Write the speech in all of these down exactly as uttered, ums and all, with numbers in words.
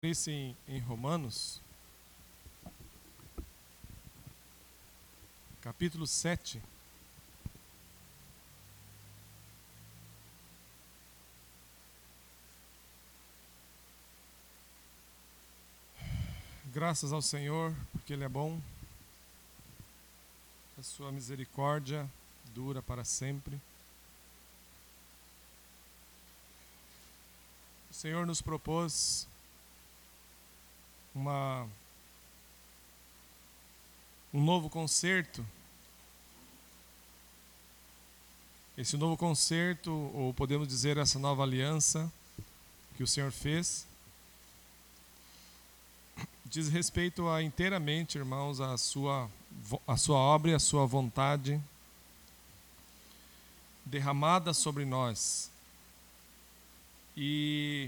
Isso em, em Romanos, capítulo sete. Graças ao Senhor, porque Ele é bom, a sua misericórdia dura para sempre. O Senhor nos propôs uma, um novo concerto. Esse novo concerto, ou podemos dizer essa nova aliança que o Senhor fez, diz respeito a inteiramente, irmãos, a sua, a sua obra e a sua vontade derramada sobre nós. E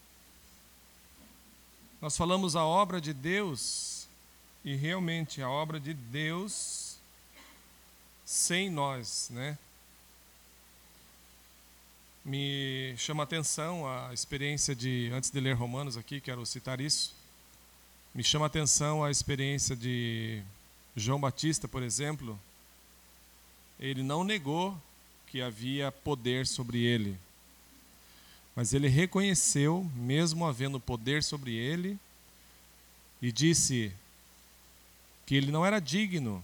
nós falamos a obra de Deus, e realmente a obra de Deus sem nós, né? Me chama a atenção a experiência de, antes de ler Romanos aqui, quero citar isso, me chama a atenção a experiência de João Batista, por exemplo. Ele não negou que havia poder sobre ele, mas ele reconheceu, mesmo havendo poder sobre ele, e disse que ele não era digno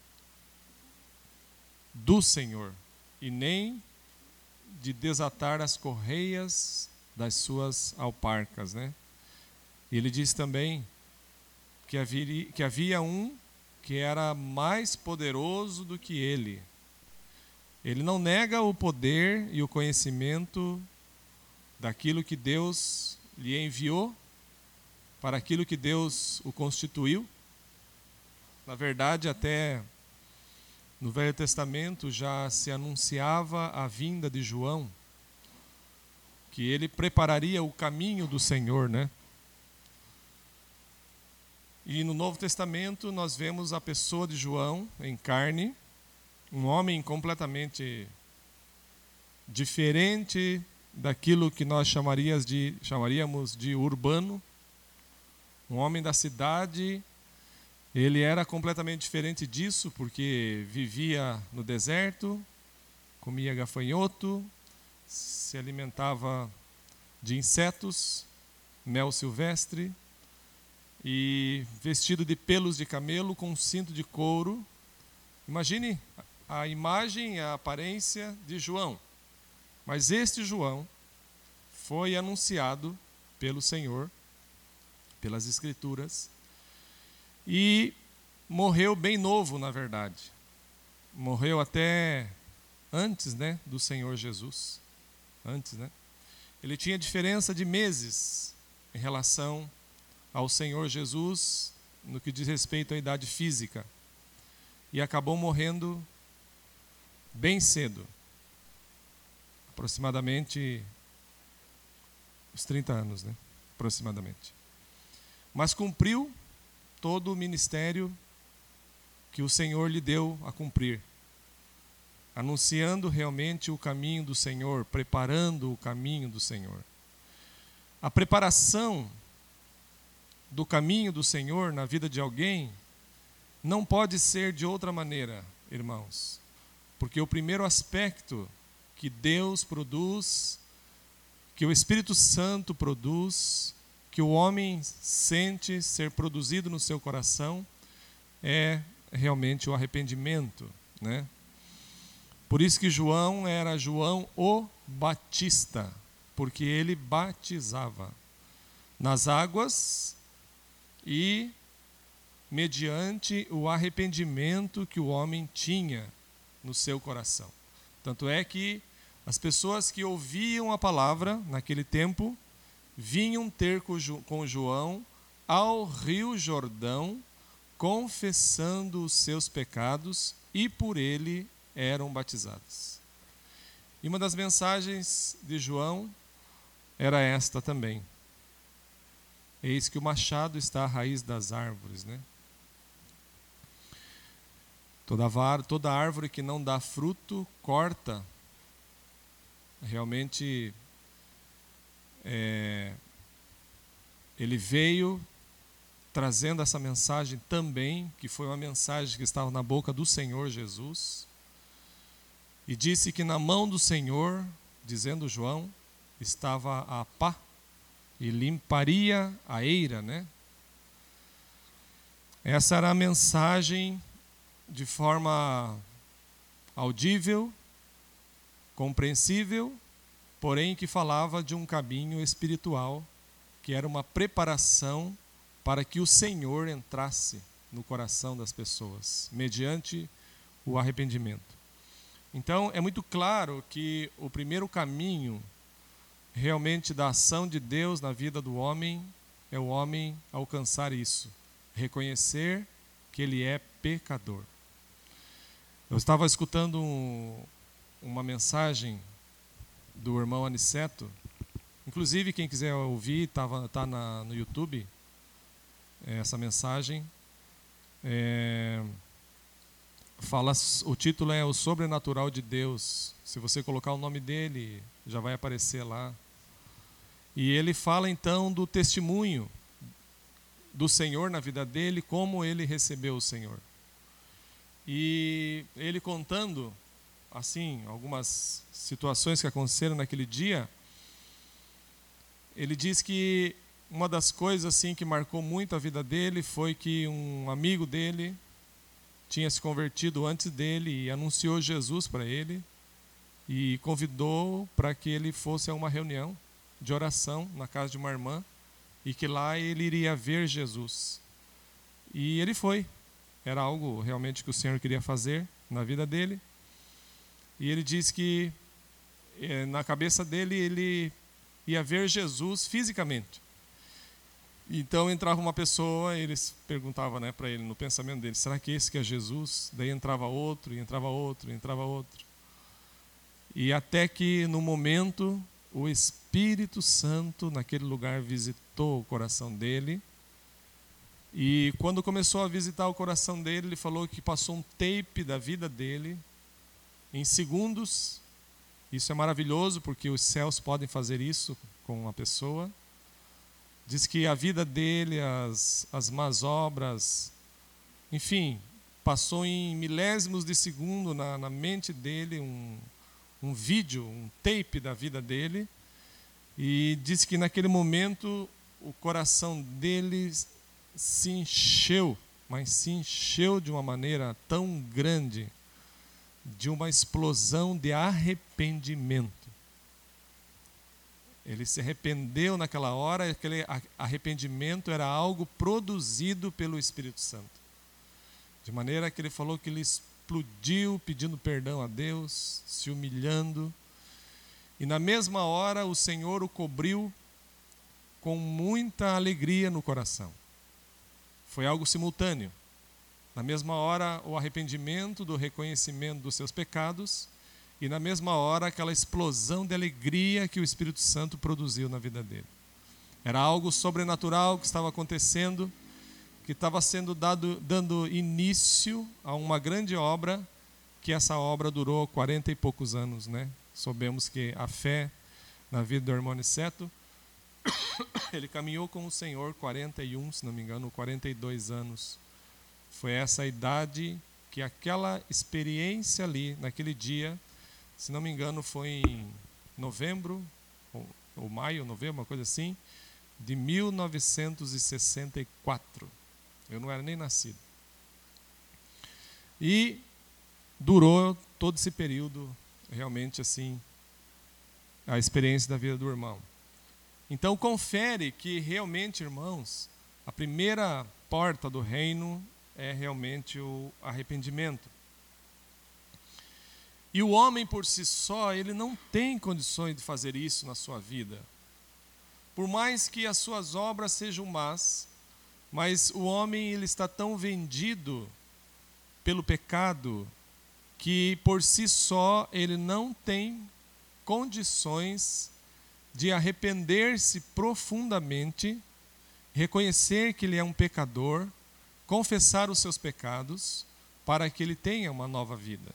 do Senhor, e nem de desatar as correias das suas alparcas, né? E ele disse também que havia, que havia um que era mais poderoso do que ele. Ele não nega o poder e o conhecimento daquilo que Deus lhe enviou, para aquilo que Deus o constituiu. Na verdade, até no Velho Testamento já se anunciava a vinda de João, que ele prepararia o caminho do Senhor, né? E no Novo Testamento nós vemos a pessoa de João em carne, um homem completamente diferente daquilo que nós chamaríamos de, chamaríamos de urbano, um homem da cidade. Ele era completamente diferente disso, porque vivia no deserto, comia gafanhoto, se alimentava de insetos, mel silvestre, e vestido de pelos de camelo com um cinto de couro. Imagine a imagem e a aparência de João. Mas este João foi anunciado pelo Senhor, pelas Escrituras, e morreu bem novo, na verdade. Morreu até antes, né, do Senhor Jesus. Antes, né? Ele tinha diferença de meses em relação ao Senhor Jesus no que diz respeito à idade física. E acabou morrendo bem cedo. Aproximadamente os trinta anos, né? Aproximadamente. Mas cumpriu todo o ministério que o Senhor lhe deu a cumprir, anunciando realmente o caminho do Senhor, preparando o caminho do Senhor. A preparação do caminho do Senhor na vida de alguém não pode ser de outra maneira, irmãos, porque o primeiro aspecto que Deus produz, que o Espírito Santo produz, que o homem sente ser produzido no seu coração, é realmente o arrependimento, né? Por isso que João era João o Batista, porque ele batizava nas águas e mediante o arrependimento que o homem tinha no seu coração. Tanto é que as pessoas que ouviam a palavra naquele tempo vinham ter com João ao rio Jordão, confessando os seus pecados, e por ele eram batizados. E uma das mensagens de João era esta também: eis que o machado está à raiz das árvores, né? Toda, var, toda árvore que não dá fruto, corta. Realmente é, ele veio trazendo essa mensagem também, que foi uma mensagem que estava na boca do Senhor Jesus, e disse que na mão do Senhor, dizendo João, estava a pá, e limparia a eira, né? Essa era a mensagem de forma audível, compreensível, porém que falava de um caminho espiritual, que era uma preparação para que o Senhor entrasse no coração das pessoas, mediante o arrependimento. Então, é muito claro que o primeiro caminho realmente da ação de Deus na vida do homem é o homem alcançar isso, reconhecer que ele é pecador. Eu estava escutando um, uma mensagem do irmão Aniceto, inclusive quem quiser ouvir, está tá no YouTube, essa mensagem. É, fala, o título é O Sobrenatural de Deus. Se você colocar o nome dele, já vai aparecer lá. E ele fala então do testemunho do Senhor na vida dele, como ele recebeu o Senhor. E ele contando, assim, algumas situações que aconteceram naquele dia, ele diz que uma das coisas assim que marcou muito a vida dele foi que um amigo dele tinha se convertido antes dele e anunciou Jesus para ele e convidou para que ele fosse a uma reunião de oração na casa de uma irmã e que lá ele iria ver Jesus. E ele foi. Era algo realmente que o Senhor queria fazer na vida dele. E ele diz que eh, na cabeça dele ele ia ver Jesus fisicamente. Então entrava uma pessoa, eles perguntavam, né, para ele no pensamento dele, será que esse que é Jesus? Daí entrava outro, e entrava outro, e entrava outro. E até que no momento o Espírito Santo naquele lugar visitou o coração dele. E quando começou a visitar o coração dele, ele falou que passou um tape da vida dele em segundos. Isso é maravilhoso porque os céus podem fazer isso com uma pessoa. Diz que a vida dele, as, as más obras, enfim, passou em milésimos de segundo na, na mente dele um, um vídeo, um tape da vida dele. E diz que naquele momento o coração dele se encheu, mas se encheu de uma maneira tão grande, de uma explosão de arrependimento. Ele se arrependeu naquela hora, aquele arrependimento era algo produzido pelo Espírito Santo. De maneira que ele falou que ele explodiu pedindo perdão a Deus, se humilhando. E na mesma hora o Senhor o cobriu com muita alegria no coração. Foi algo simultâneo. Na mesma hora o arrependimento do reconhecimento dos seus pecados e na mesma hora aquela explosão de alegria que o Espírito Santo produziu na vida dele. Era algo sobrenatural que estava acontecendo, que estava sendo dado, dando início a uma grande obra, que essa obra durou quarenta e poucos anos, né? Soubemos que a fé na vida do irmão Aniceto, ele caminhou com o Senhor quarenta e um, se não me engano, quarenta e dois anos. Foi essa a idade que aquela experiência ali, naquele dia, se não me engano, foi em novembro, ou, ou maio, novembro, uma coisa assim, de mil novecentos e sessenta e quatro. Eu não era nem nascido. E durou todo esse período, realmente assim, a experiência da vida do irmão. Então confere que realmente, irmãos, a primeira porta do reino é realmente o arrependimento. E o homem por si só, ele não tem condições de fazer isso na sua vida. Por mais que as suas obras sejam más, mas o homem ele está tão vendido pelo pecado que por si só ele não tem condições de arrepender-se profundamente, reconhecer que ele é um pecador, confessar os seus pecados para que ele tenha uma nova vida.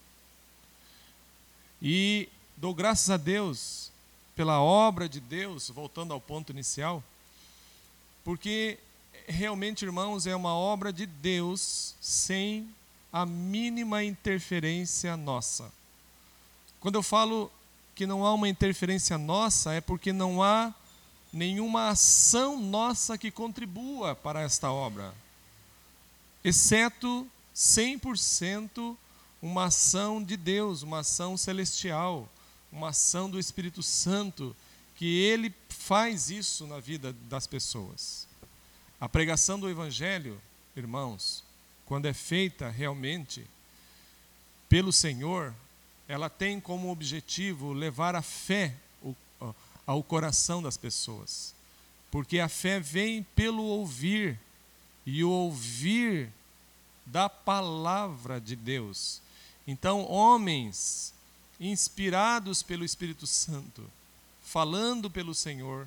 E dou graças a Deus pela obra de Deus, voltando ao ponto inicial, porque realmente, irmãos, é uma obra de Deus sem a mínima interferência nossa. Quando eu falo que não há uma interferência nossa, é porque não há nenhuma ação nossa que contribua para esta obra, exceto cem por cento uma ação de Deus, uma ação celestial, uma ação do Espírito Santo, que Ele faz isso na vida das pessoas. A pregação do Evangelho, irmãos, quando é feita realmente pelo Senhor, ela tem como objetivo levar a fé ao coração das pessoas. Porque a fé vem pelo ouvir, e o ouvir da palavra de Deus. Então, homens inspirados pelo Espírito Santo, falando pelo Senhor,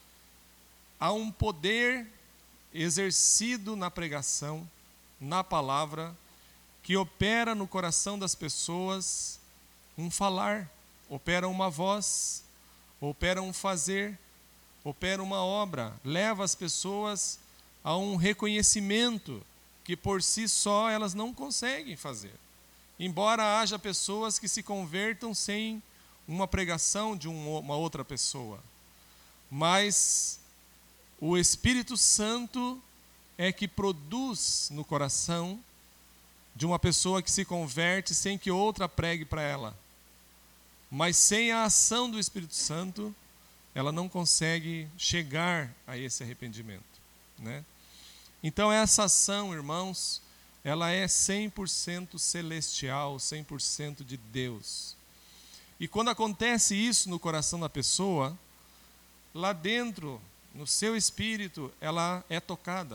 há um poder exercido na pregação, na palavra, que opera no coração das pessoas um falar, opera uma voz, opera um fazer, opera uma obra, leva as pessoas a um reconhecimento que por si só elas não conseguem fazer. Embora haja pessoas que se convertam sem uma pregação de uma outra pessoa, mas o Espírito Santo é que produz no coração de uma pessoa que se converte sem que outra pregue para ela. Mas sem a ação do Espírito Santo, ela não consegue chegar a esse arrependimento, né? Então essa ação, irmãos, ela é cem por cento celestial, cem por cento de Deus. E quando acontece isso no coração da pessoa, lá dentro, no seu espírito, ela é tocada.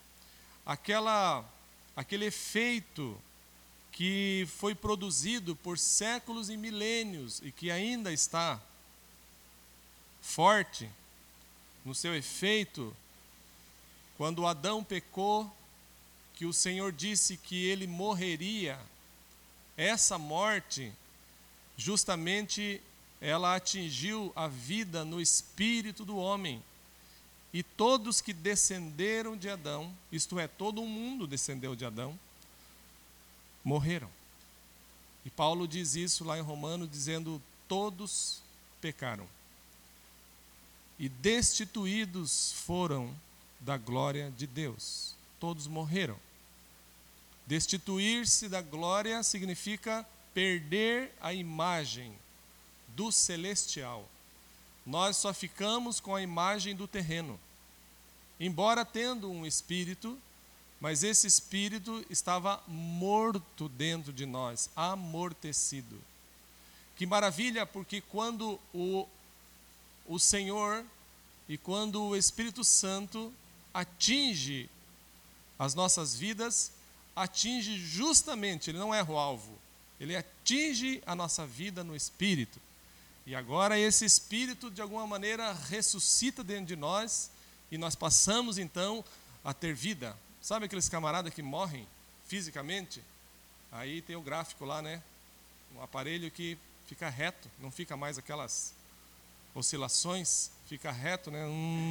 Aquela, aquele efeito que foi produzido por séculos e milênios e que ainda está forte no seu efeito, quando Adão pecou, que o Senhor disse que ele morreria, essa morte, justamente ela atingiu a vida no espírito do homem. E todos que descenderam de Adão, isto é, todo o mundo descendeu de Adão, morreram. E Paulo diz isso lá em Romanos, dizendo: todos pecaram e destituídos foram da glória de Deus. Todos morreram. Destituir-se da glória significa perder a imagem do celestial. Nós só ficamos com a imagem do terreno. Embora tendo um espírito, mas esse espírito estava morto dentro de nós, amortecido. Que maravilha, porque quando o, o Senhor e quando o Espírito Santo atinge as nossas vidas, atinge justamente, ele não erra o alvo, ele atinge a nossa vida no espírito. E agora esse espírito de alguma maneira ressuscita dentro de nós e nós passamos então a ter vida. Sabe aqueles camaradas que morrem fisicamente? Aí tem o gráfico lá, né? Um aparelho que fica reto, não fica mais aquelas oscilações, fica reto, né?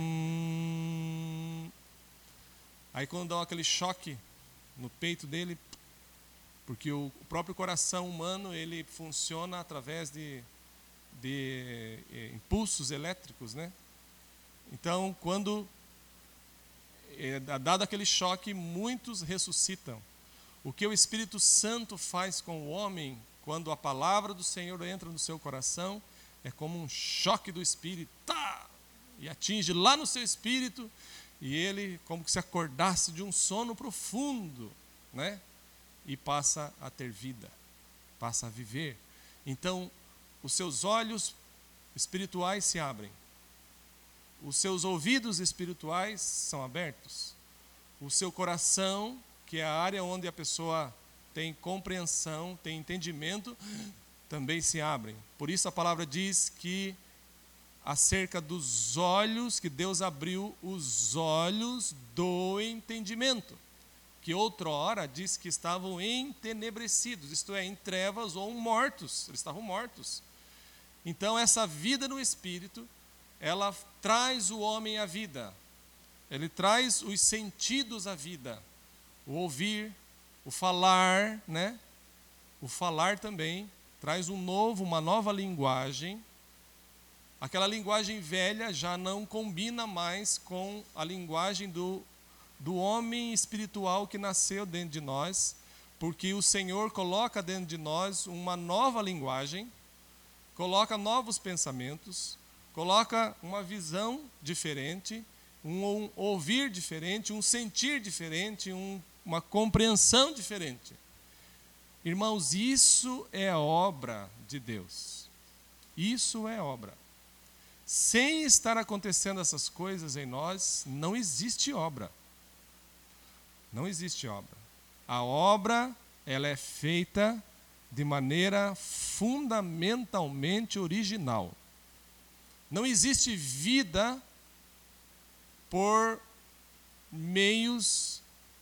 Hum... Aí quando dá aquele choque no peito dele, porque o próprio coração humano, ele funciona através de, de impulsos elétricos, né? Então, quando é dado aquele choque, muitos ressuscitam. O que o Espírito Santo faz com o homem, quando a palavra do Senhor entra no seu coração, é como um choque do Espírito, tá! E atinge lá no seu espírito, e ele como que se acordasse de um sono profundo, né? E passa a ter vida, passa a viver. Então, os seus olhos espirituais se abrem, os seus ouvidos espirituais são abertos, o seu coração, que é a área onde a pessoa tem compreensão, tem entendimento, também se abrem. Por isso a palavra diz que acerca dos olhos, que Deus abriu os olhos do entendimento, que outrora diz que estavam entenebrecidos, isto é, em trevas ou mortos, eles estavam mortos. Então essa vida no Espírito, ela traz o homem à vida, ele traz os sentidos à vida. O ouvir, o falar, né? O falar também traz um novo, uma nova linguagem. Aquela linguagem velha já não combina mais com a linguagem do, do homem espiritual que nasceu dentro de nós, porque o Senhor coloca dentro de nós uma nova linguagem, coloca novos pensamentos, coloca uma visão diferente, um, um ouvir diferente, um sentir diferente, um, uma compreensão diferente. Irmãos, isso é obra de Deus. Isso é obra. Sem estar acontecendo essas coisas em nós, não existe obra. Não existe obra. A obra, ela é feita de maneira fundamentalmente original. Não existe vida por meios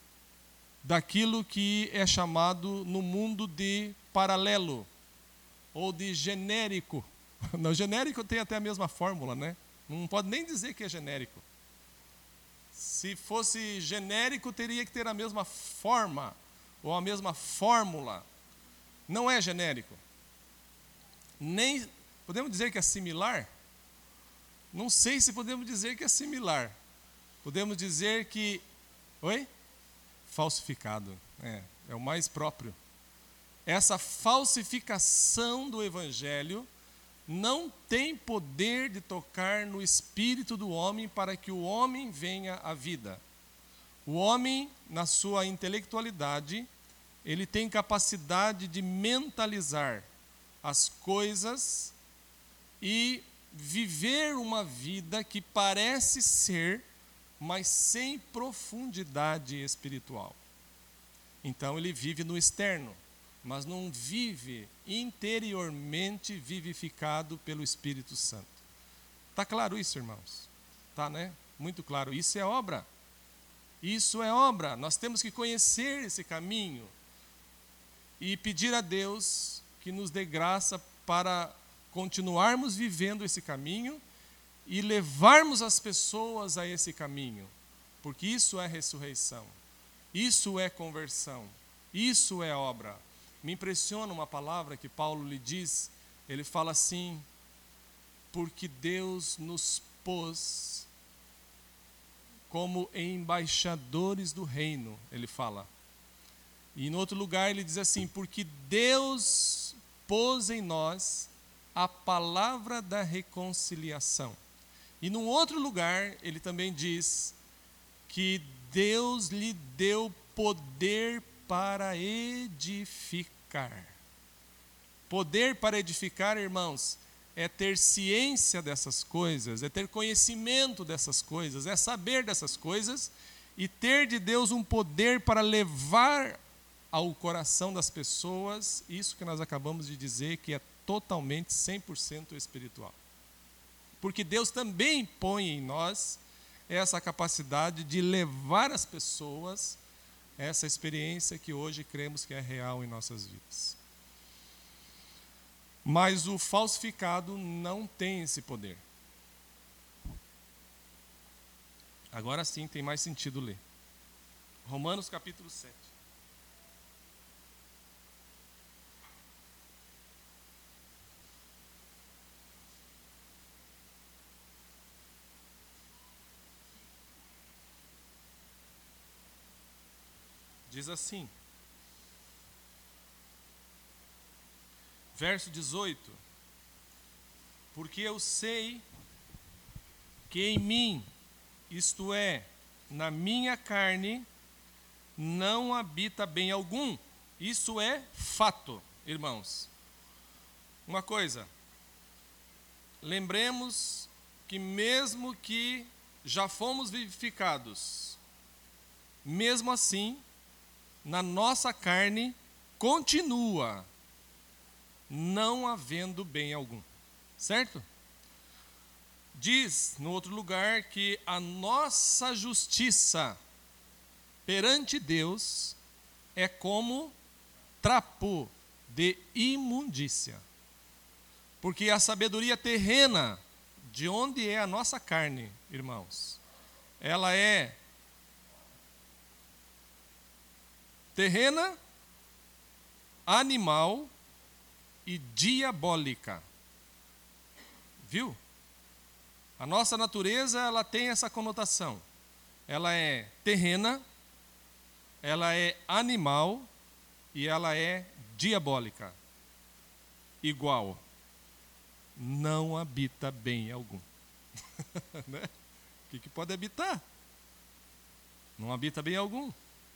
daquilo que é chamado no mundo de paralelo ou de genérico. No genérico tem até a mesma fórmula, né? Não pode nem dizer que é genérico. Se fosse genérico, teria que ter a mesma forma ou a mesma fórmula. Não é genérico. Nem podemos dizer que é similar? Não sei se podemos dizer que é similar. Podemos dizer que... Oi? Falsificado. É, é o mais próprio. Essa falsificação do Evangelho não tem poder de tocar no espírito do homem para que o homem venha à vida. O homem, na sua intelectualidade, ele tem capacidade de mentalizar as coisas e viver uma vida que parece ser, mas sem profundidade espiritual. Então ele vive no externo, mas não vive interiormente vivificado pelo Espírito Santo. Está claro isso, irmãos? Está, né? Muito claro. Isso é obra. Isso é obra. Nós temos que conhecer esse caminho e pedir a Deus que nos dê graça para continuarmos vivendo esse caminho e levarmos as pessoas a esse caminho, porque isso é ressurreição, isso é conversão, isso é obra. Me impressiona uma palavra que Paulo lhe diz, ele fala assim, porque Deus nos pôs como embaixadores do reino, ele fala. E em outro lugar ele diz assim, porque Deus pôs em nós a palavra da reconciliação. E num outro lugar ele também diz que Deus lhe deu poder para edificar. Poder para edificar, irmãos, é ter ciência dessas coisas, é ter conhecimento dessas coisas, é saber dessas coisas e ter de Deus um poder para levar ao coração das pessoas isso que nós acabamos de dizer, que é totalmente cem por cento espiritual. Porque Deus também põe em nós essa capacidade de levar as pessoas a essa experiência que hoje cremos que é real em nossas vidas. Mas o falsificado não tem esse poder. Agora sim tem mais sentido ler. Romanos capítulo sete. Diz assim, verso dezoito, porque eu sei que em mim, isto é, na minha carne, não habita bem algum. Isso é fato, irmãos. Uma coisa, lembremos que mesmo que já fomos vivificados, mesmo assim, na nossa carne continua não havendo bem algum, certo? Diz no outro lugar que a nossa justiça perante Deus é como trapo de imundícia, porque a sabedoria terrena, de onde é a nossa carne, irmãos, ela é terrena, animal e diabólica. Viu? A nossa natureza, ela tem essa conotação. Ela é terrena, ela é animal e ela é diabólica. Igual. Não habita bem algum. Né? O que, que pode habitar? Não habita bem algum.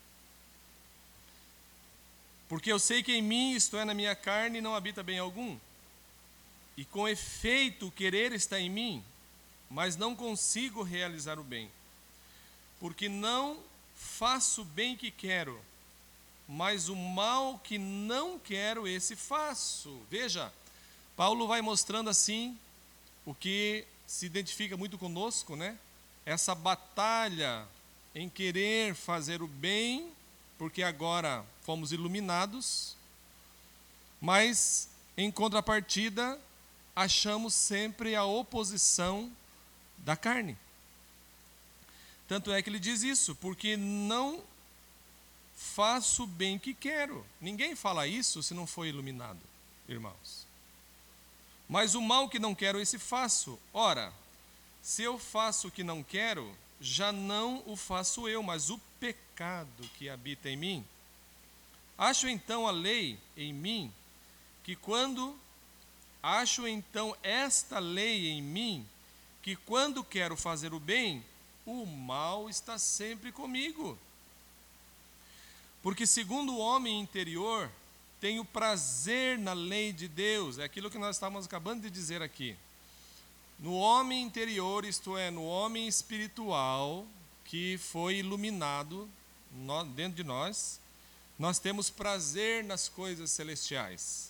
Porque eu sei que em mim, isto é, na minha carne, não habita bem algum. E com efeito, o querer está em mim, mas não consigo realizar o bem. Porque não faço o bem que quero, mas o mal que não quero, esse faço. Veja, Paulo vai mostrando assim o que se identifica muito conosco, né? Essa batalha em querer fazer o bem, porque agora fomos iluminados, mas em contrapartida achamos sempre a oposição da carne. Tanto é que ele diz isso, porque não faço o bem que quero. Ninguém fala isso se não for iluminado, irmãos. Mas o mal que não quero, esse faço. Ora, se eu faço o que não quero, já não o faço eu, mas o pecado que habita em mim. Acho então a lei em mim, que quando acho então esta lei em mim, que quando quero fazer o bem, o mal está sempre comigo. Porque segundo o homem interior, tenho prazer na lei de Deus. É aquilo que nós estávamos acabando de dizer aqui. No homem interior, isto é, no homem espiritual, que foi iluminado dentro de nós, nós temos prazer nas coisas celestiais.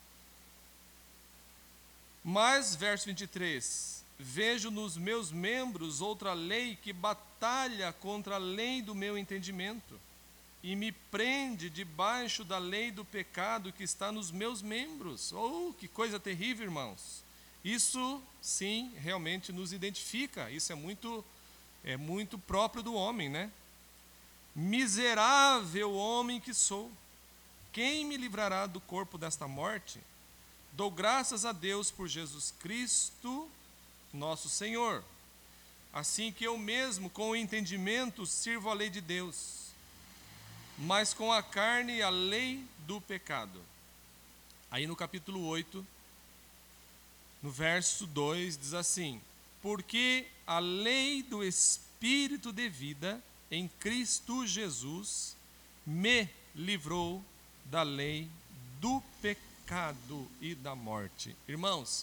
Mas, verso vinte e três, vejo nos meus membros outra lei que batalha contra a lei do meu entendimento e me prende debaixo da lei do pecado que está nos meus membros. Oh, que coisa terrível, irmãos. Isso, sim, realmente nos identifica. Isso é muito, é muito próprio do homem, né? Miserável homem que sou, quem me livrará do corpo desta morte? Dou graças a Deus por Jesus Cristo, nosso Senhor. Assim que eu mesmo, com o entendimento, sirvo a lei de Deus, mas com a carne a lei do pecado. Aí no capítulo oito, no verso dois, diz assim: porque a lei do Espírito de vida em Cristo Jesus me livrou da lei do pecado e da morte. Irmãos,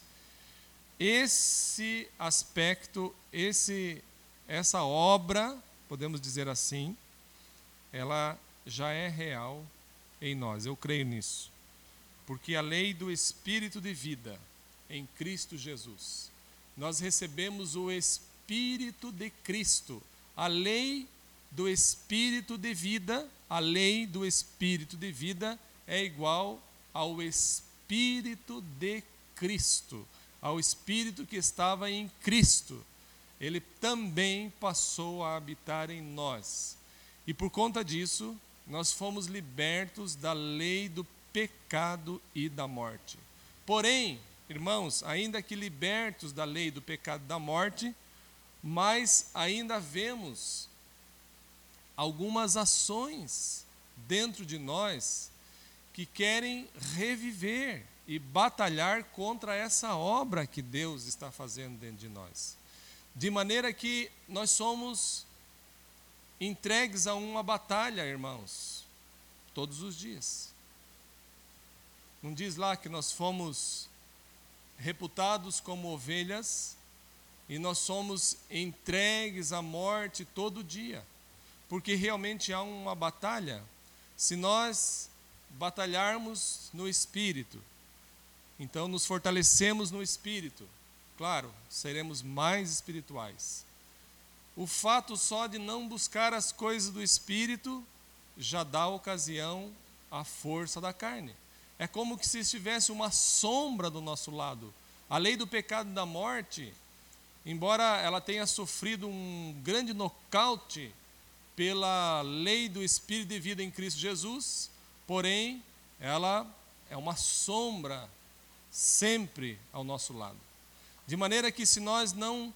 esse aspecto, esse, essa obra, podemos dizer assim, ela já é real em nós, eu creio nisso. Porque a lei do Espírito de vida em Cristo Jesus, nós recebemos o Espírito de Cristo, a lei do Espírito de vida, a lei do Espírito de vida é igual ao Espírito de Cristo, ao Espírito que estava em Cristo. Ele também passou a habitar em nós. E por conta disso, nós fomos libertos da lei do pecado e da morte. Porém, irmãos, ainda que libertos da lei do pecado e da morte, mas ainda vemos algumas ações dentro de nós que querem reviver e batalhar contra essa obra que Deus está fazendo dentro de nós. De maneira que nós somos entregues a uma batalha, irmãos, todos os dias. Não diz lá que nós fomos reputados como ovelhas e nós somos entregues à morte todo dia, porque realmente há uma batalha. Se nós batalharmos no Espírito, então nos fortalecemos no Espírito, claro, seremos mais espirituais. O fato só de não buscar as coisas do Espírito já dá ocasião à força da carne. É como que se estivesse uma sombra do nosso lado. A lei do pecado e da morte, embora ela tenha sofrido um grande nocaute pela lei do Espírito de vida em Cristo Jesus, porém, ela é uma sombra sempre ao nosso lado. De maneira que se nós não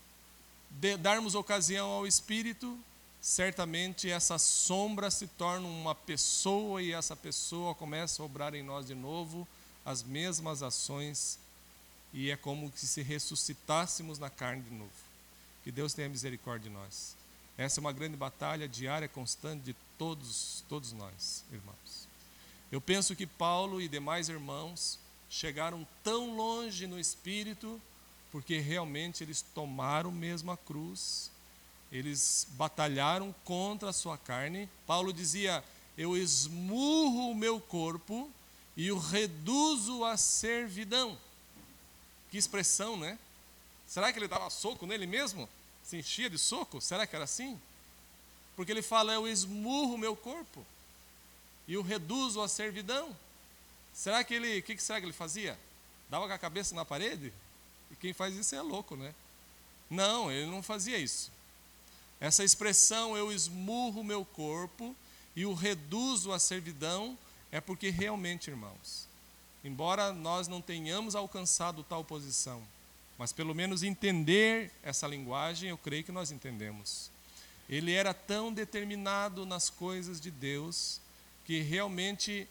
darmos ocasião ao Espírito, certamente essa sombra se torna uma pessoa e essa pessoa começa a obrar em nós de novo as mesmas ações e é como se ressuscitássemos na carne de novo. Que Deus tenha misericórdia de nós. Essa é uma grande batalha diária, constante de todos, todos nós, irmãos. Eu penso que Paulo e demais irmãos chegaram tão longe no Espírito porque realmente eles tomaram mesmo a cruz, eles batalharam contra a sua carne. Paulo dizia, eu esmurro o meu corpo e o reduzo à servidão. Que expressão, né? Será que ele dava soco nele mesmo? Se enchia de soco? Será que era assim? Porque ele fala, eu esmurro o meu corpo e o reduzo à servidão. Será que ele, o que será que ele fazia? Dava com a cabeça na parede? E quem faz isso é louco, né? Não, ele não fazia isso. Essa expressão, eu esmurro o meu corpo e o reduzo à servidão, é porque realmente, irmãos, embora nós não tenhamos alcançado tal posição, mas pelo menos entender essa linguagem, eu creio que nós entendemos. Ele era tão determinado nas coisas de Deus, que realmente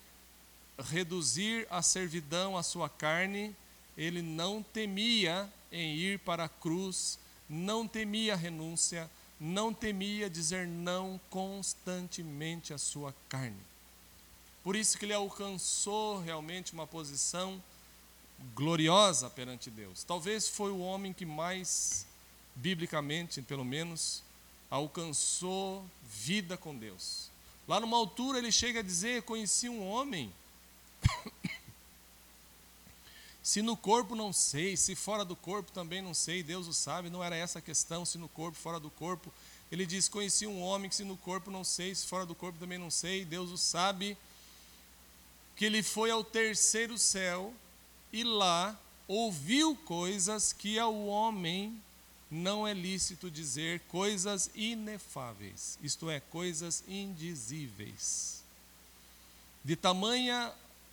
reduzir a servidão à sua carne, ele não temia em ir para a cruz, não temia a renúncia, não temia dizer não constantemente à sua carne. Por isso que ele alcançou realmente uma posição gloriosa perante Deus. Talvez foi o homem que mais, biblicamente, pelo menos, alcançou vida com Deus. Lá numa altura ele chega a dizer, conheci um homem, se no corpo não sei, se fora do corpo também não sei, Deus o sabe, não era essa a questão, se no corpo, fora do corpo. Ele diz, conheci um homem que se no corpo não sei, se fora do corpo também não sei, Deus o sabe, que ele foi ao terceiro céu e lá ouviu coisas que ao homem não é lícito dizer, coisas inefáveis, isto é, coisas indizíveis. De tamanha,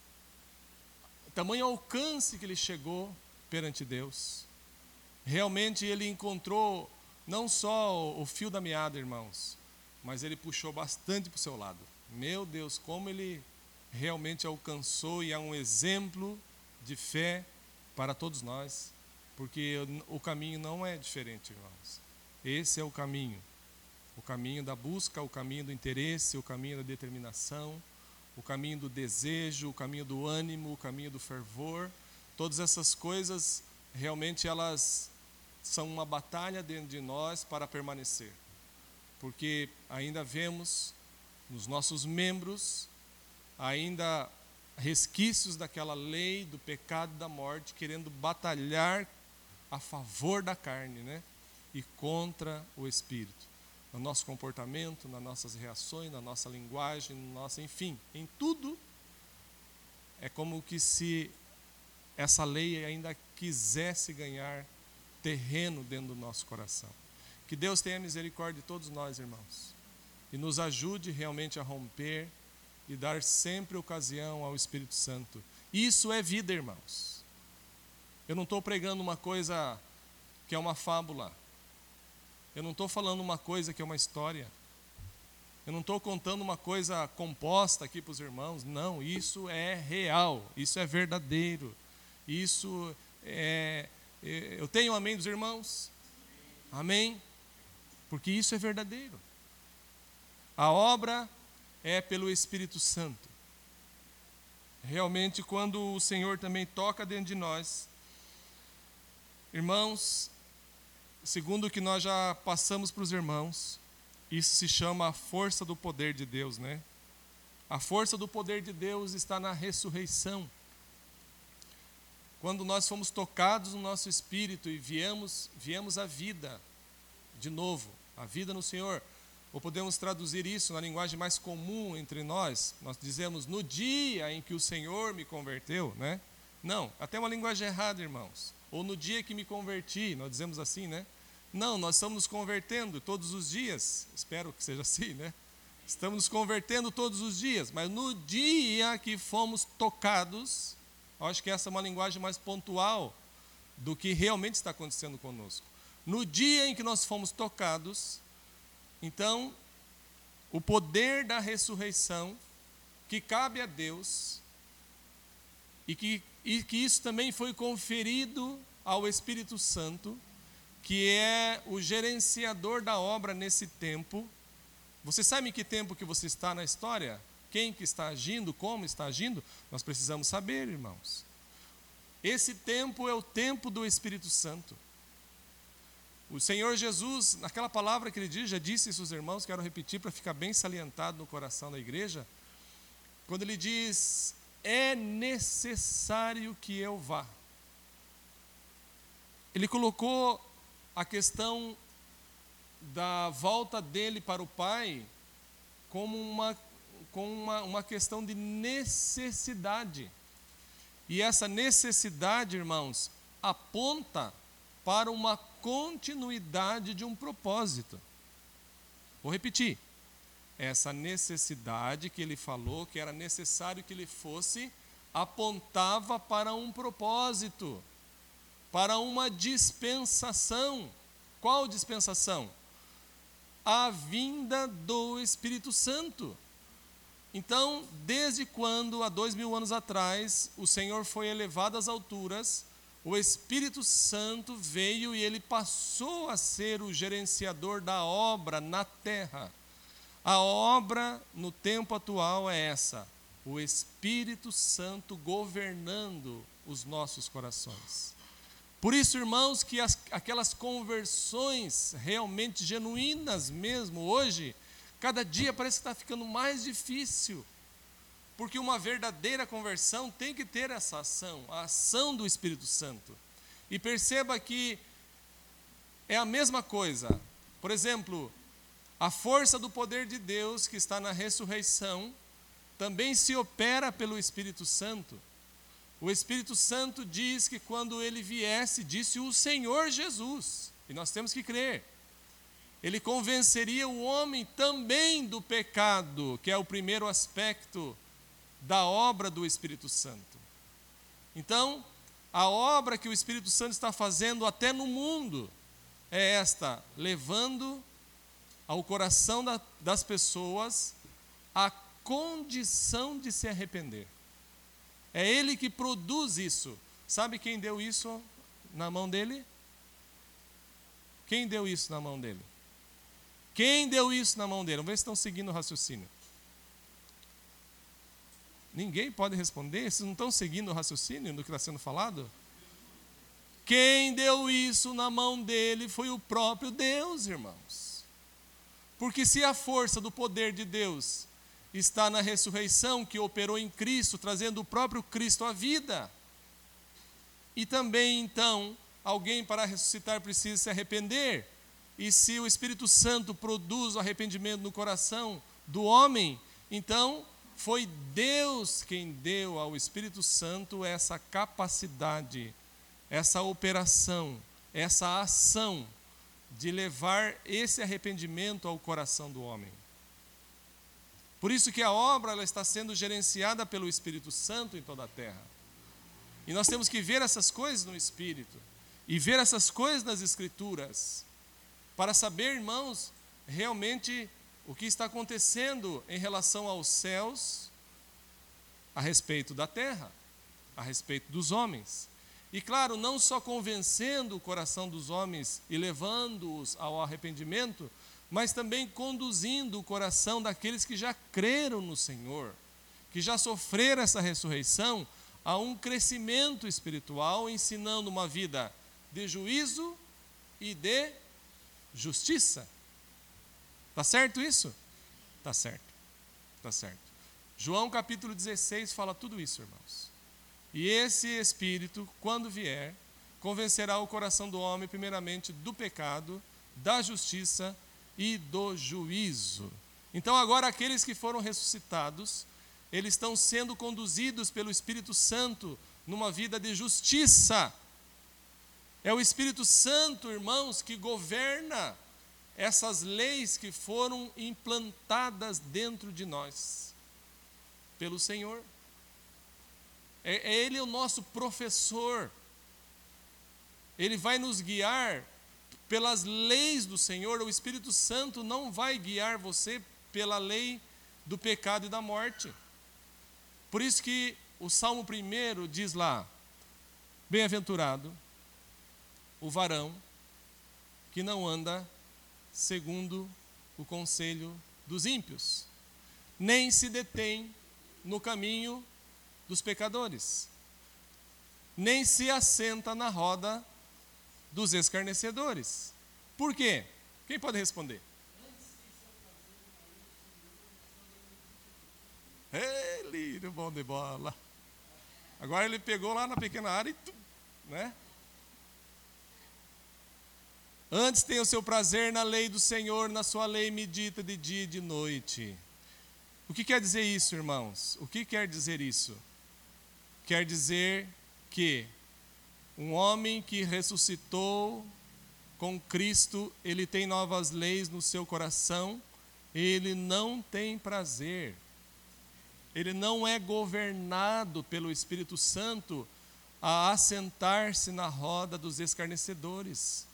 tamanho alcance que ele chegou perante Deus. Realmente ele encontrou não só o fio da meada, irmãos, mas ele puxou bastante para o seu lado. Meu Deus, como ele realmente alcançou e é um exemplo de fé para todos nós, porque o caminho não é diferente, irmãos. Esse é o caminho, o caminho da busca, o caminho do interesse, o caminho da determinação, o caminho do desejo, o caminho do ânimo, o caminho do fervor. Todas essas coisas realmente elas são uma batalha dentro de nós para permanecer, porque ainda vemos nos nossos membros ainda resquícios daquela lei do pecado e da morte, querendo batalhar a favor da carne, né? E contra o Espírito. No nosso comportamento, nas nossas reações, na nossa linguagem, no nosso, enfim, em tudo, é como que se essa lei ainda quisesse ganhar terreno dentro do nosso coração. Que Deus tenha misericórdia de todos nós, irmãos, e nos ajude realmente a romper e dar sempre ocasião ao Espírito Santo. Isso é vida, irmãos. Eu não estou pregando uma coisa que é uma fábula. Eu não estou falando uma coisa que é uma história. Eu não estou contando uma coisa composta aqui para os irmãos. Não, isso é real, isso é verdadeiro. Isso é... Eu tenho amém dos irmãos? Amém? Porque isso é verdadeiro. A obra é pelo Espírito Santo. Realmente, quando o Senhor também toca dentro de nós, irmãos, segundo o que nós já passamos para os irmãos, isso se chama a força do poder de Deus, né? A força do poder de Deus está na ressurreição. Quando nós fomos tocados no nosso espírito e viemos, viemos à vida de novo, a vida no Senhor. Ou podemos traduzir isso na linguagem mais comum entre nós, nós dizemos, no dia em que o Senhor me converteu, né? Não, até uma linguagem errada, irmãos. ou no dia que me converti, nós dizemos assim, né? Não, nós estamos nos convertendo todos os dias, espero que seja assim, né? Estamos nos convertendo todos os dias, mas no dia que fomos tocados, eu acho que essa é uma linguagem mais pontual do que realmente está acontecendo conosco. No dia em que nós fomos tocados, então, o poder da ressurreição, que cabe a Deus, e que, e que isso também foi conferido ao Espírito Santo, que é o gerenciador da obra nesse tempo. Você sabe em que tempo que você está na história? Quem que está agindo, como está agindo? Nós precisamos saber, irmãos. Esse tempo é o tempo do Espírito Santo. O Senhor Jesus, naquela palavra que ele diz, já disse isso aos irmãos, quero repetir para ficar bem salientado no coração da igreja, quando ele diz, é necessário que eu vá. Ele colocou a questão da volta dele para o Pai como uma, como uma, uma questão de necessidade. E essa necessidade, irmãos, aponta para uma continuidade de um propósito. Vou repetir. Essa necessidade que ele falou, que era necessário que ele fosse, apontava para um propósito, para uma dispensação. Qual dispensação? A vinda do Espírito Santo. Então, desde quando, há dois mil anos atrás, o Senhor foi elevado às alturas, o Espírito Santo veio e ele passou a ser o gerenciador da obra na terra. A obra no tempo atual é essa, o Espírito Santo governando os nossos corações. Por isso, irmãos, que as, aquelas conversões realmente genuínas mesmo, hoje, cada dia parece que está ficando mais difícil, porque uma verdadeira conversão tem que ter essa ação, a ação do Espírito Santo. E perceba que é a mesma coisa. Por exemplo, a força do poder de Deus que está na ressurreição também se opera pelo Espírito Santo. O Espírito Santo diz que quando ele viesse, disse o Senhor Jesus, e nós temos que crer, ele convenceria o homem também do pecado, que é o primeiro aspecto da obra do Espírito Santo. Então, a obra que o Espírito Santo está fazendo até no mundo é esta, levando ao coração da, das pessoas a condição de se arrepender. É Ele que produz isso. Sabe quem deu isso na mão dele? Quem deu isso na mão dele? Quem deu isso na mão dele? Vamos ver se estão seguindo o raciocínio. Ninguém pode responder? Vocês não estão seguindo o raciocínio do que está sendo falado? Quem deu isso na mão dele foi o próprio Deus, irmãos. Porque se a força do poder de Deus está na ressurreição que operou em Cristo, trazendo o próprio Cristo à vida, e também, então, alguém para ressuscitar precisa se arrepender, e se o Espírito Santo produz o arrependimento no coração do homem, então foi Deus quem deu ao Espírito Santo essa capacidade, essa operação, essa ação de levar esse arrependimento ao coração do homem. Por isso que a obra ela está sendo gerenciada pelo Espírito Santo em toda a terra. E nós temos que ver essas coisas no Espírito, e ver essas coisas nas Escrituras, para saber, irmãos, realmente o que está acontecendo em relação aos céus, a respeito da terra, a respeito dos homens. E claro, não só convencendo o coração dos homens e levando-os ao arrependimento, mas também conduzindo o coração daqueles que já creram no Senhor, que já sofreram essa ressurreição, a um crescimento espiritual, ensinando uma vida de juízo e de justiça. Está certo isso? Está certo, está certo. João capítulo dezesseis fala tudo isso, irmãos. E esse Espírito, quando vier, convencerá o coração do homem, primeiramente, do pecado, da justiça e do juízo. Então agora aqueles que foram ressuscitados, eles estão sendo conduzidos pelo Espírito Santo numa vida de justiça. É o Espírito Santo, irmãos, que governa essas leis que foram implantadas dentro de nós, pelo Senhor. É, é Ele o nosso professor. Ele vai nos guiar pelas leis do Senhor. O Espírito Santo não vai guiar você pela lei do pecado e da morte. Por isso que o Salmo primeiro diz lá: bem-aventurado o varão que não anda segundo o conselho dos ímpios, nem se detém no caminho dos pecadores, nem se assenta na roda dos escarnecedores. Por quê? Quem pode responder? Ele, no bom de bola. Agora ele pegou lá na pequena área e tum, né? Antes tem o seu prazer na lei do Senhor, na sua lei medita de dia e de noite. O que quer dizer isso, irmãos? O que quer dizer isso? Quer dizer que um homem que ressuscitou com Cristo, ele tem novas leis no seu coração, ele não tem prazer. Ele não é governado pelo Espírito Santo a assentar-se na roda dos escarnecedores.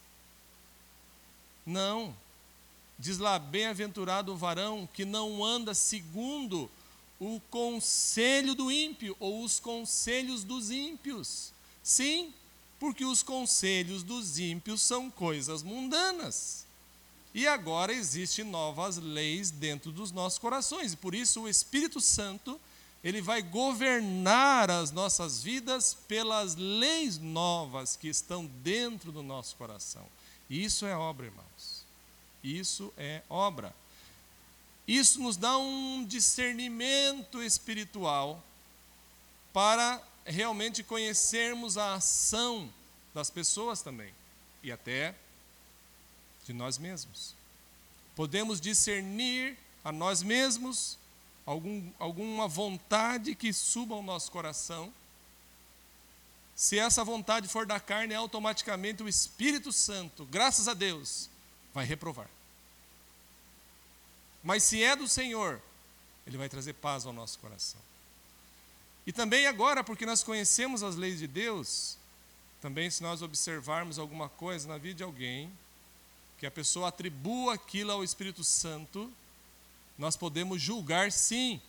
Não. Diz lá, bem-aventurado o varão que não anda segundo o conselho do ímpio, ou os conselhos dos ímpios. Sim, porque os conselhos dos ímpios são coisas mundanas. E agora existem novas leis dentro dos nossos corações. E por isso o Espírito Santo, ele vai governar as nossas vidas pelas leis novas que estão dentro do nosso coração. E isso é obra, irmãos. Isso é obra. Isso nos dá um discernimento espiritual para realmente conhecermos a ação das pessoas também. E até de nós mesmos. Podemos discernir a nós mesmos algum, alguma vontade que suba ao nosso coração. Se essa vontade for da carne, automaticamente o Espírito Santo, graças a Deus, vai reprovar. Mas se é do Senhor, Ele vai trazer paz ao nosso coração. E também agora, porque nós conhecemos as leis de Deus, também se nós observarmos alguma coisa na vida de alguém, que a pessoa atribua aquilo ao Espírito Santo, nós podemos julgar sim.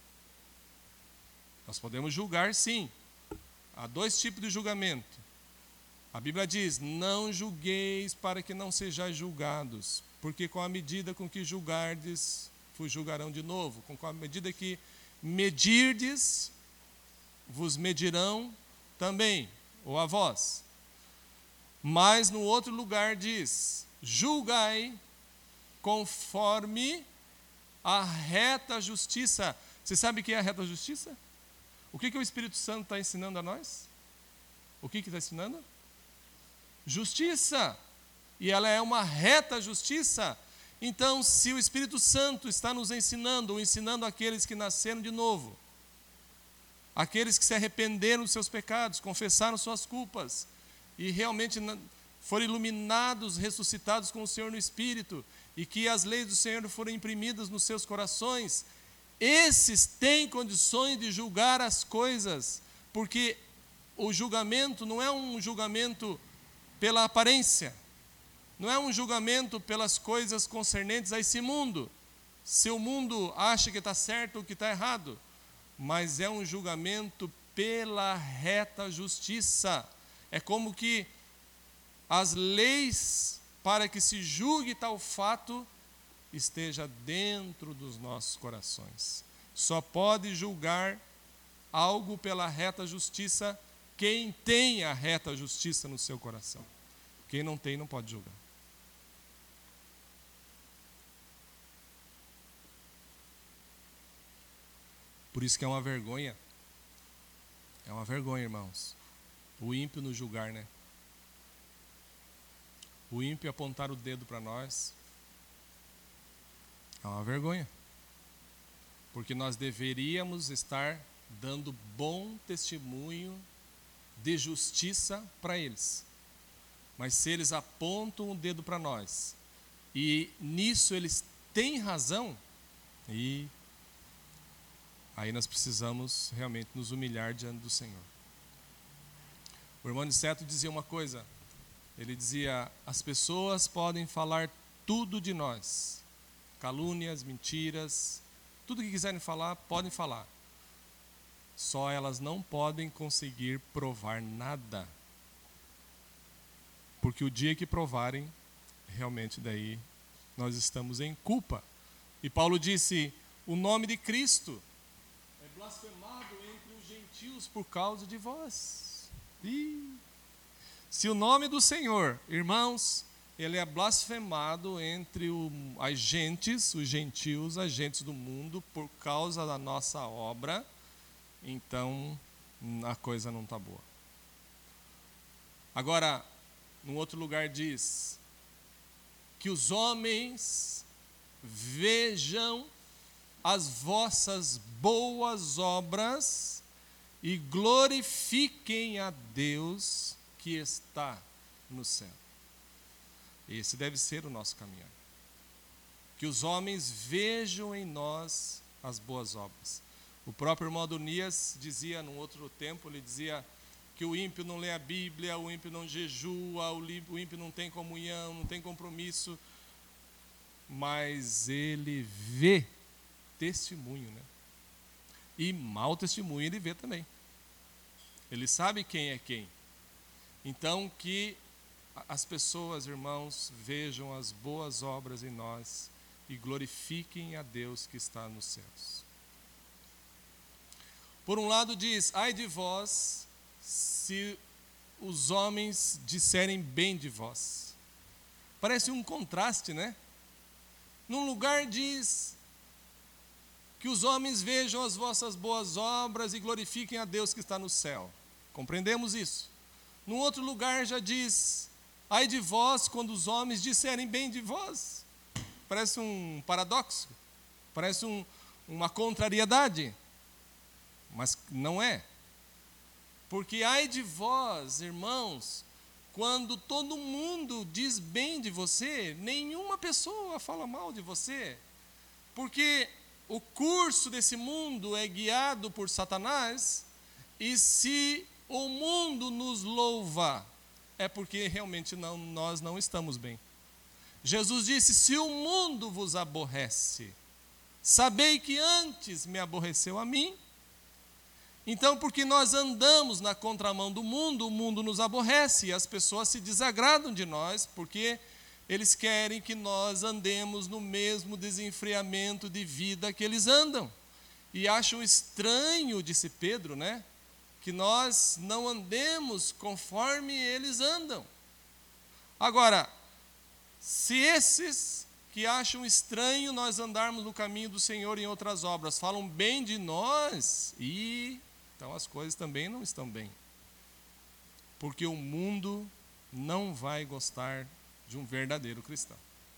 Nós podemos julgar sim. Há dois tipos de julgamento. A Bíblia diz, não julgueis para que não sejais julgados, porque com a medida com que julgardes, vos julgarão de novo. Com a medida que medirdes, vos medirão também, ou a vós. Mas no outro lugar diz, julgai conforme a reta justiça. Você sabe o que é a reta justiça? O que, que o Espírito Santo está ensinando a nós? O que que está ensinando? Justiça. E ela é uma reta justiça. Então, se o Espírito Santo está nos ensinando, ou ensinando aqueles que nasceram de novo, aqueles que se arrependeram dos seus pecados, confessaram suas culpas, e realmente foram iluminados, ressuscitados com o Senhor no Espírito, e que as leis do Senhor foram imprimidas nos seus corações, esses têm condições de julgar as coisas, porque o julgamento não é um julgamento pela aparência, não é um julgamento pelas coisas concernentes a esse mundo, se o mundo acha que está certo ou que está errado, mas é um julgamento pela reta justiça. É como que as leis para que se julgue tal fato esteja dentro dos nossos corações. Só pode julgar algo pela reta justiça quem tem a reta justiça no seu coração. Quem não tem, não pode julgar. Por isso que é uma vergonha. É uma vergonha, irmãos. O ímpio nos julgar, né? O ímpio apontar o dedo para nós. É uma vergonha. Porque nós deveríamos estar dando bom testemunho de justiça para eles. Mas se eles apontam o dedo para nós, e nisso eles têm razão, e aí nós precisamos realmente nos humilhar diante do Senhor. O irmão Aniceto dizia uma coisa, ele dizia: as pessoas podem falar tudo de nós, calúnias, mentiras, tudo que quiserem falar, podem falar. Só elas não podem conseguir provar nada. Porque o dia que provarem, realmente daí nós estamos em culpa. E Paulo disse: o nome de Cristo é blasfemado entre os gentios por causa de vós. E se o nome do Senhor, irmãos, ele é blasfemado entre o, as gentes, os gentios, as gentes do mundo, por causa da nossa obra, então a coisa não está boa. Agora, num outro lugar diz que os homens vejam as vossas boas obras e glorifiquem a Deus que está no céu. Esse deve ser o nosso caminhar. Que os homens vejam em nós as boas obras. O próprio irmão Adonias dizia num outro tempo, ele dizia que o ímpio não lê a Bíblia, o ímpio não jejua, o ímpio não tem comunhão, não tem compromisso, mas ele vê testemunho, né? E mau testemunho ele vê também. Ele sabe quem é quem. Então que as pessoas, irmãos, vejam as boas obras em nós e glorifiquem a Deus que está nos céus. Por um lado diz: ai de vós se os homens disserem bem de vós. Parece um contraste, né? Num lugar diz que os homens vejam as vossas boas obras e glorifiquem a Deus que está no céu. Compreendemos isso. Num outro lugar já diz: ai de vós quando os homens disserem bem de vós. Parece um paradoxo, parece um, uma contrariedade, mas não é. Porque ai de vós, irmãos, quando todo mundo diz bem de você, nenhuma pessoa fala mal de você. Porque o curso desse mundo é guiado por Satanás, e se o mundo nos louva, é porque realmente não, nós não estamos bem. Jesus disse: se o mundo vos aborrece, sabei que antes me aborreceu a mim. Então, porque nós andamos na contramão do mundo, o mundo nos aborrece, e as pessoas se desagradam de nós, porque eles querem que nós andemos no mesmo desenfreamento de vida que eles andam. E acham estranho, disse Pedro, né, que nós não andemos conforme eles andam. Agora, se esses que acham estranho nós andarmos no caminho do Senhor em outras obras falam bem de nós, e então as coisas também não estão bem. Porque o mundo não vai gostar de um verdadeiro cristão.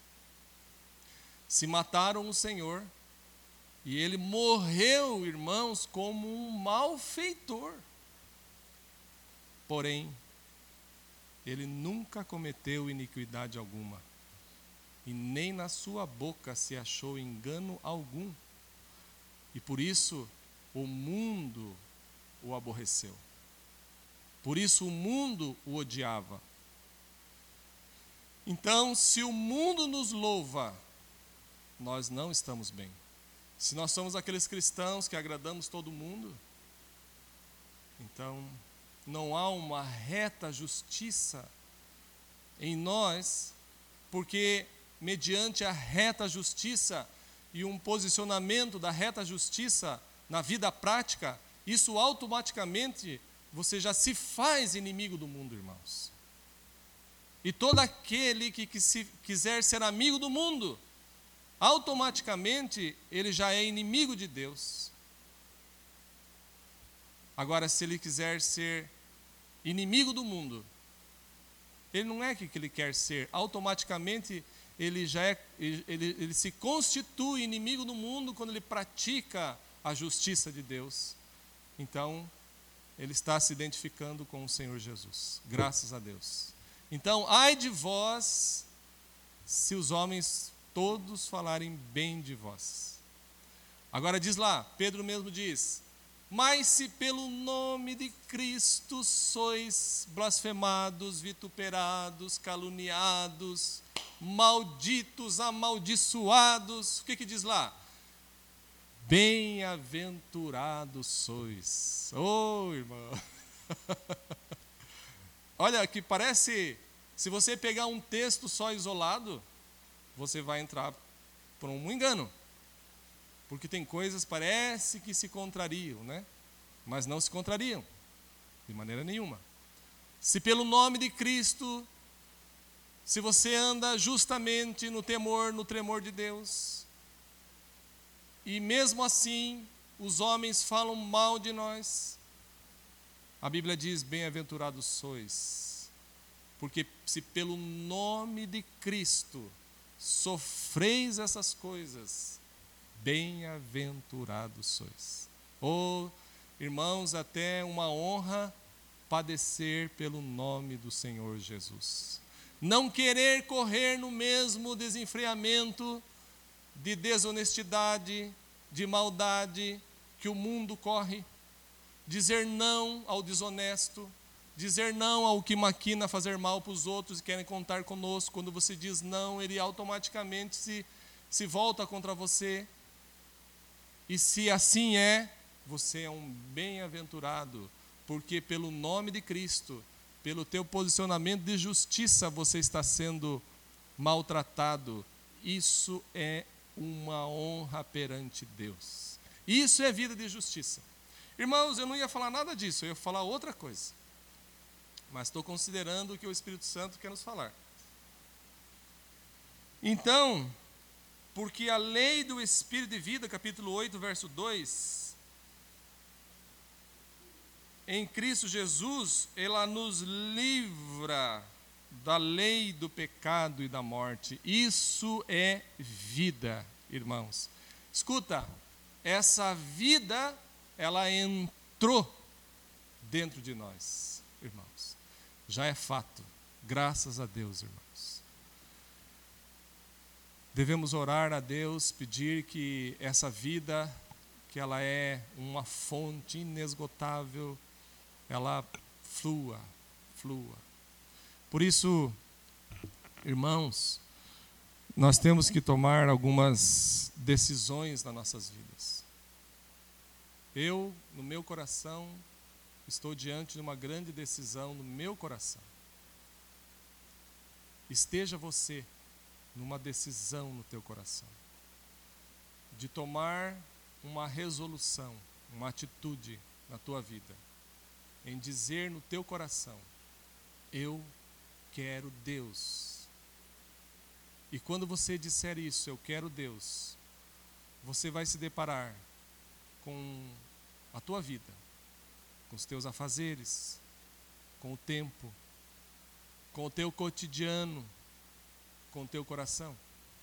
Se mataram o Senhor, e ele morreu, irmãos, como um malfeitor. Porém, ele nunca cometeu iniquidade alguma, e nem na sua boca se achou engano algum. E por isso o mundo o aborreceu. Por isso o mundo o odiava. Então, se o mundo nos louva, nós não estamos bem. Se nós somos aqueles cristãos que agradamos todo mundo, então não há uma reta justiça em nós, porque mediante a reta justiça e um posicionamento da reta justiça na vida prática, isso automaticamente você já se faz inimigo do mundo, irmãos. E todo aquele que, que se quiser ser amigo do mundo, automaticamente ele já é inimigo de Deus. Agora, se ele quiser ser inimigo do mundo, ele não é que ele quer ser, automaticamente ele já é, ele, ele, ele se constitui inimigo do mundo quando ele pratica a justiça de Deus. Então, ele está se identificando com o Senhor Jesus. Graças a Deus. Então, ai de vós, se os homens todos falarem bem de vós. Agora diz lá, Pedro mesmo diz, mas se pelo nome de Cristo sois blasfemados, vituperados, caluniados, malditos, amaldiçoados, o que que diz lá? Bem-aventurados sois. Ô, oh, irmão. Olha, que parece, se você pegar um texto só isolado, você vai entrar por um engano. Porque tem coisas, parece que se contrariam, né? Mas não se contrariam, de maneira nenhuma. Se pelo nome de Cristo, se você anda justamente no temor, no tremor de Deus, e mesmo assim os homens falam mal de nós, a Bíblia diz, bem-aventurados sois, porque se pelo nome de Cristo sofreis essas coisas, bem-aventurados sois. Oh, irmãos, até uma honra padecer pelo nome do Senhor Jesus. Não querer correr no mesmo desenfreamento de desonestidade, de maldade que o mundo corre. Dizer não ao desonesto, dizer não ao que maquina fazer mal para os outros e querem contar conosco. Quando você diz não, ele automaticamente se, se volta contra você. E se assim é, você é um bem-aventurado, porque pelo nome de Cristo, pelo teu posicionamento de justiça, você está sendo maltratado. Isso é uma honra perante Deus. Isso é vida de justiça. Irmãos, eu não ia falar nada disso, eu ia falar outra coisa. Mas estou considerando o que o Espírito Santo quer nos falar. Então, porque a lei do Espírito de vida, capítulo oito, verso dois, em Cristo Jesus, ela nos livra da lei do pecado e da morte. Isso é vida, irmãos. Escuta, essa vida, ela entrou dentro de nós, irmãos. Já é fato, graças a Deus, irmãos. Devemos orar a Deus, pedir que essa vida, que ela é uma fonte inesgotável, ela flua, flua. Por isso, irmãos, nós temos que tomar algumas decisões nas nossas vidas. Eu, no meu coração, estou diante de uma grande decisão no meu coração. Esteja você numa decisão no teu coração, de tomar uma resolução, uma atitude na tua vida, em dizer no teu coração, eu quero Deus. E quando você disser isso, eu quero Deus, você vai se deparar com a tua vida, com os teus afazeres, com o tempo, com o teu cotidiano, com o teu coração.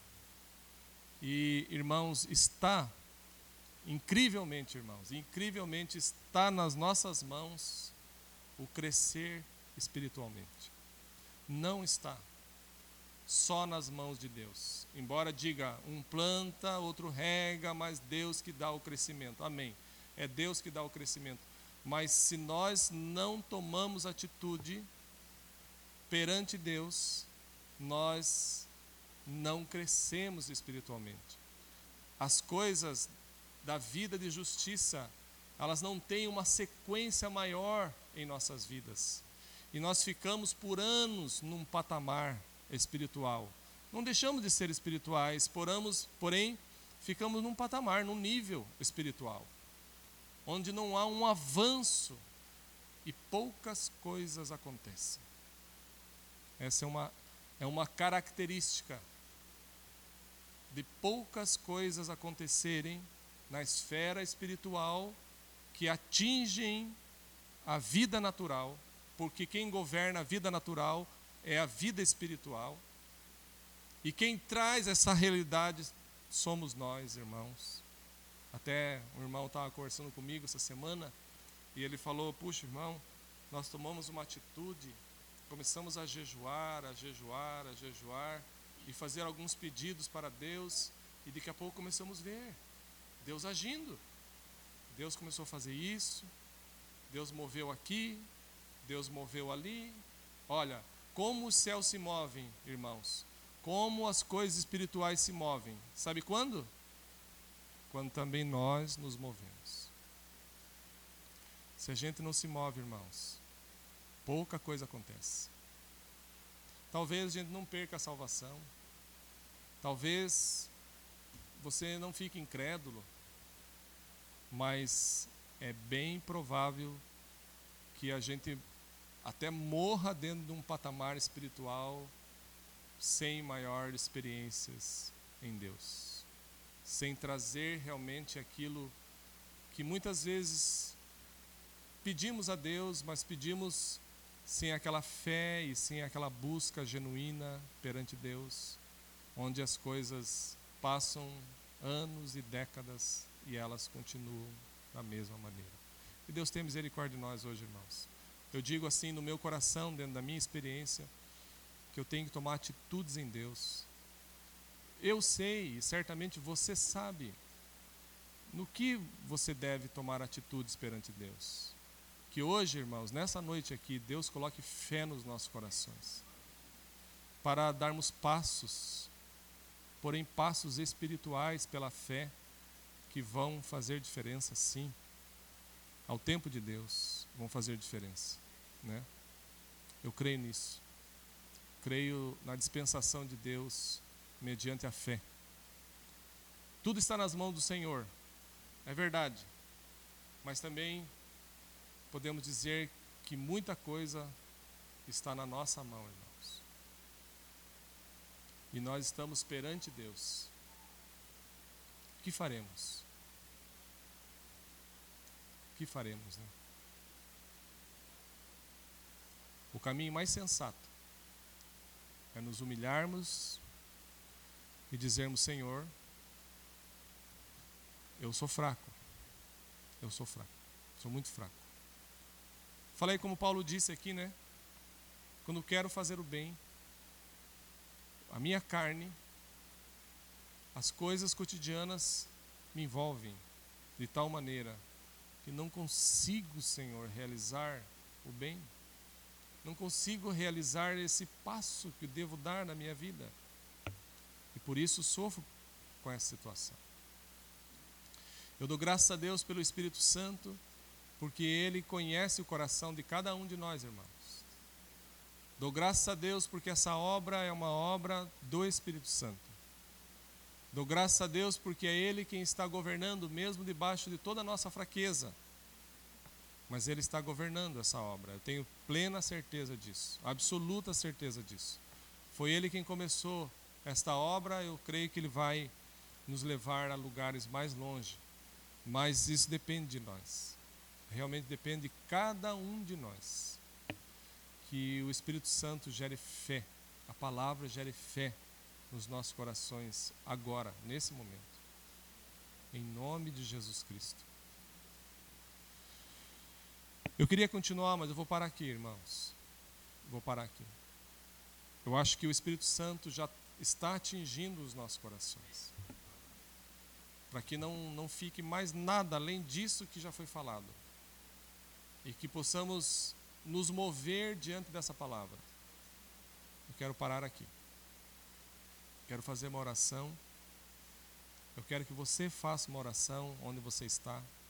E, irmãos, está, incrivelmente, irmãos, incrivelmente está nas nossas mãos o crescer espiritualmente. Não está só nas mãos de Deus. Embora diga, um planta, outro rega, mas Deus que dá o crescimento. Amém. É Deus que dá o crescimento. Mas se nós não tomamos atitude perante Deus, nós não crescemos espiritualmente. As coisas da vida de justiça, elas não têm uma sequência maior em nossas vidas. E nós ficamos por anos num patamar espiritual. Não deixamos de ser espirituais, poramos, porém, ficamos num patamar, num nível espiritual, onde não há um avanço e poucas coisas acontecem. Essa é uma, é uma característica de poucas coisas acontecerem na esfera espiritual que atingem a vida natural, porque quem governa a vida natural é a vida espiritual, e quem traz essa realidade somos nós, irmãos. Até um irmão estava conversando comigo essa semana, e ele falou, puxa, irmão, nós tomamos uma atitude começamos a jejuar, a jejuar, a jejuar e fazer alguns pedidos para Deus, e daqui a pouco começamos a ver Deus agindo. Deus começou a fazer isso, Deus moveu aqui, Deus moveu ali. Olha, como os céus se movem, irmãos, como as coisas espirituais se movem. Sabe quando? Quando também nós nos movemos. Se a gente não se move, irmãos, pouca coisa acontece. Talvez a gente não perca a salvação. Talvez você não fique incrédulo. Mas é bem provável que a gente até morra dentro de um patamar espiritual sem maiores experiências em Deus. Sem trazer realmente aquilo que muitas vezes pedimos a Deus, mas pedimos sem aquela fé e sem aquela busca genuína perante Deus, onde as coisas passam anos e décadas e elas continuam da mesma maneira. Que Deus tenha misericórdia de nós hoje, irmãos. Eu digo assim no meu coração, dentro da minha experiência, que eu tenho que tomar atitudes em Deus. Eu sei, e certamente você sabe, no que você deve tomar atitudes perante Deus. Que hoje, irmãos, nessa noite aqui, Deus coloque fé nos nossos corações, para darmos passos, porém passos espirituais pela fé, que vão fazer diferença, sim. Ao tempo de Deus, vão fazer diferença, né? Eu creio nisso. Creio na dispensação de Deus mediante a fé. Tudo está nas mãos do Senhor, é verdade. Mas também podemos dizer que muita coisa está na nossa mão, irmãos. E nós estamos perante Deus. O que faremos? O que faremos, né? O caminho mais sensato é nos humilharmos e dizermos: Senhor, eu sou fraco, eu sou fraco, sou muito fraco. Falei como Paulo disse aqui, né? Quando quero fazer o bem, a minha carne, as coisas cotidianas me envolvem de tal maneira que não consigo, Senhor, realizar o bem. Não consigo realizar esse passo que eu devo dar na minha vida. E por isso sofro com essa situação. Eu dou graças a Deus pelo Espírito Santo, porque Ele conhece o coração de cada um de nós, irmãos. Dou graças a Deus porque essa obra é uma obra do Espírito Santo. Dou graças a Deus porque é Ele quem está governando, mesmo debaixo de toda a nossa fraqueza. Mas Ele está governando essa obra. Eu tenho plena certeza disso, absoluta certeza disso. Foi Ele quem começou esta obra, eu creio que Ele vai nos levar a lugares mais longe. Mas isso depende de nós. Realmente depende de cada um de nós. Que o Espírito Santo gere fé, a palavra gere fé nos nossos corações agora, nesse momento. Em nome de Jesus Cristo. Eu queria continuar, mas eu vou parar aqui, irmãos. Vou parar aqui. Eu acho que o Espírito Santo já está atingindo os nossos corações. Para que não, não fique mais nada além disso que já foi falado. E que possamos nos mover diante dessa palavra. Eu quero parar aqui. Quero fazer uma oração. Eu quero que você faça uma oração onde você está.